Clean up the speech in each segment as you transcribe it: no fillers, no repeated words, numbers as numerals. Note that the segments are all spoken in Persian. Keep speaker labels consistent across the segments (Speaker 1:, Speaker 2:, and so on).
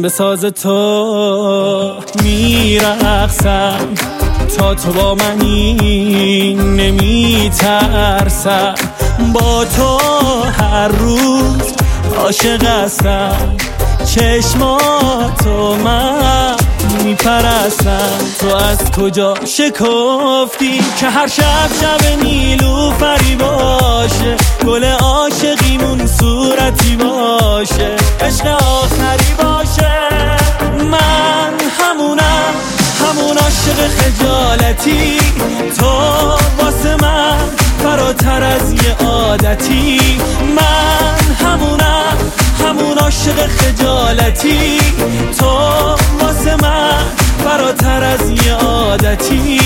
Speaker 1: به ساز تو میرقصم، تا تو با منی نمیترسم، با تو هر روز عاشق هستم، چشماتو من میپرستم. تو از کجا شکفتی که هر شب شب نیلوفری باشه، گل عاشقیمون صورتی باشه، عشق آخری باشه. من همونم، همون عاشق خجالتی، تو واسه من فراتر از یه عادتی. من همونم، همون عاشق خجالتی، تو واسه من فراتر از یه عادتی.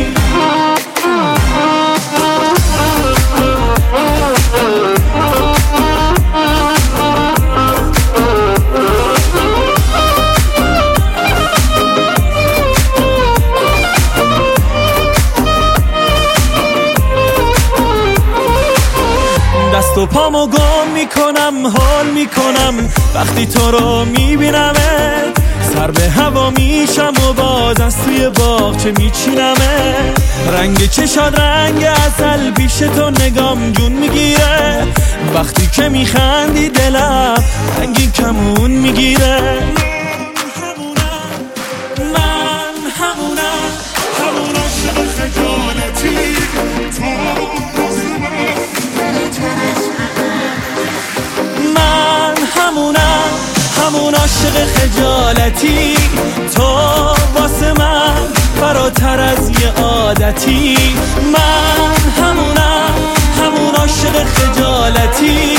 Speaker 1: دست و پامو گم میکنم، حال میکنم وقتی تو رو میبینمه، سر به هوا میشم و باز از توی باغچه میچینمه. رنگ چشاد رنگ عسل، پیش تو نگام جون میگیره، وقتی که میخندی دلم رنگی کمون میگیره. من همونم، همون عاشق خجالتی، من همونم، همون عاشق خجالتی، تو واسه من فراتر از یه عادتی. من همونم، همون عاشق خجالتی،